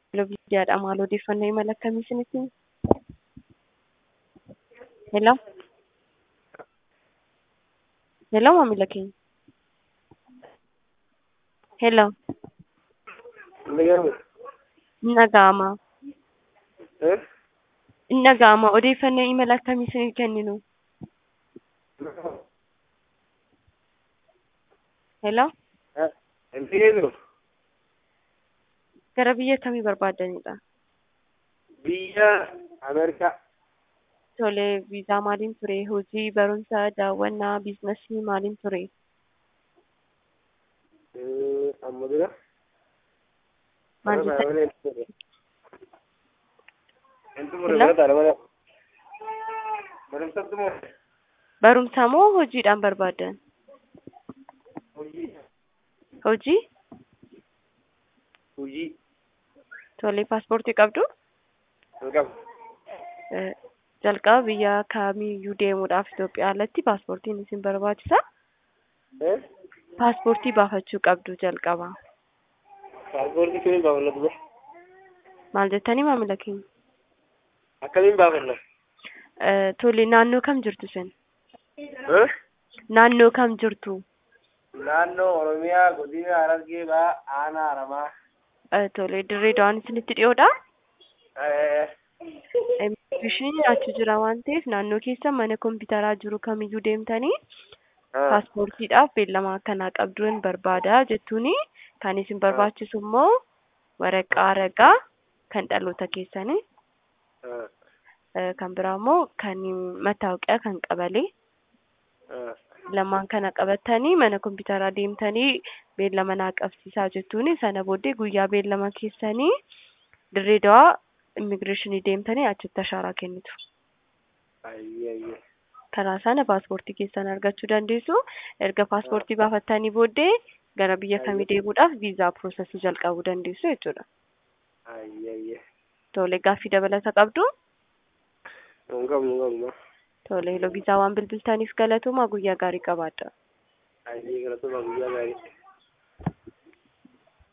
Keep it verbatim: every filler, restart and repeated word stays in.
Biyyaadha maal odeeffannoo imala akkamii isinitti? Hello? Hello maamila keenya. Hello? Hin dhaga'ama. Hin dhaga'ama. Odeeffannoo imala akkamii isinii kenninu? Hello? Gara biyya kamii barbaadanidha? Biyya Ameerikaa. Tole, viizaa maaliin ture? Hojii, barumsa, daawwannaa, biizinasii maaliin ture? Amma dura. Maal jettan? Barumsa moo hojiidhaan barbaadan? Hojii? Hojii. Tole, paaspoortii qabdu? Hin qabu. Jalqaba biyya kamiiyyuu deemuudhaaf Itoophiyaa alatti paaspoortiin isin barbaachisa. Paaspoortii baafachuu qabdu jalqaba. Paaspoortii kamiin baafannatu? Maal jettanii maamila keenya? Akkamiin baafanna? Tole, naannoo kam jirtu isin? Naannoo kam jirtu? Naannoo Oromiyaa, godina Harargee ba'aa, aanaa Haramaa. Tole, Dirreedawaan isinitti dhiyoodha? Immigireeshiniin achi jira waan ta'eef naannoo keessa mana kompiitaraa jiru kamiyyuu deemtanii paaspoortiidhaaf beellama akkanaa qabduun barbaada jettuuni. Kan isin barbaachisu immoo waraqaa ragaa kan dhaloota keessanii, kan biraa immoo kan mattaawoqiyaa kan qabalee. Lamaan kana qabattanii mana kompiitaraa deemtanii beellama naa qabsiisaa jettuuni. Sana booddee guyyaa beellama keessanii Dirreedawaa immigireeshinii deemtanii achitti ashaaraa kennitu. Karaa sana paaspoortii keessan argachuu dandeessu. Erga paaspoortii baafattanii booddee gara biyya kamii deemuudhaaf viizaa piroosesii jalqabuu dandeessu jechuudha. Tole, gaaffii dabalata qabdu? Hin qabnu hin qabnu. Tole, viizaa waan bilbiltaniif galatooma, guyyaa gaarii qabaadha. Galatoomaa, guyyaa gaarii.